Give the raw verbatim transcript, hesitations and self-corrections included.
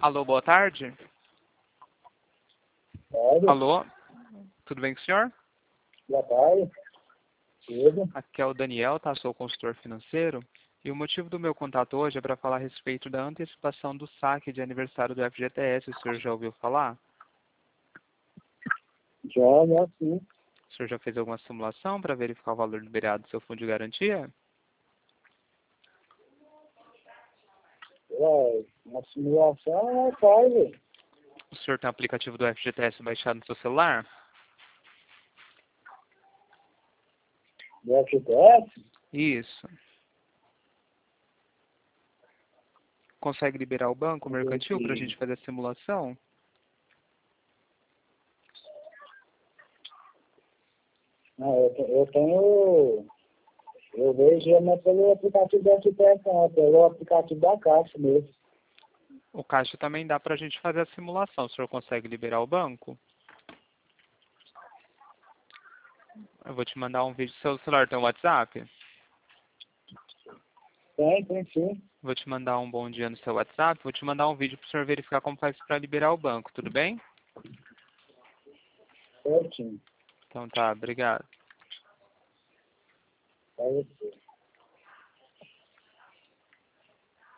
Alô, boa tarde. Pode? Alô, tudo bem com o senhor? Boa tarde. Tudo? Aqui é o Daniel, tá? Sou consultor financeiro. E o motivo do meu contato hoje é para falar a respeito da antecipação do saque de aniversário do F G T S. O senhor já ouviu falar? Já, já sim. O senhor já fez alguma simulação para verificar o valor liberado do seu fundo de garantia? É, uma simulação é faz, velho. O senhor tem o aplicativo do F G T S baixado no seu celular? Do F T S? Isso. Consegue liberar o banco mercantil para a gente fazer a simulação? Não, eu, te- eu tenho... Eu vejo não é pelo aplicativo do F T S, não. É pelo aplicativo da Caixa mesmo. O caixa também dá para a gente fazer a simulação. O senhor consegue liberar o banco? Eu vou te mandar um vídeo. Seu celular tem um WhatsApp? Tem, tem sim. Vou te mandar um bom dia no seu WhatsApp. Vou te mandar um vídeo para o senhor verificar como faz para liberar o banco. Tudo bem? Certinho. Então tá, obrigado. Aí,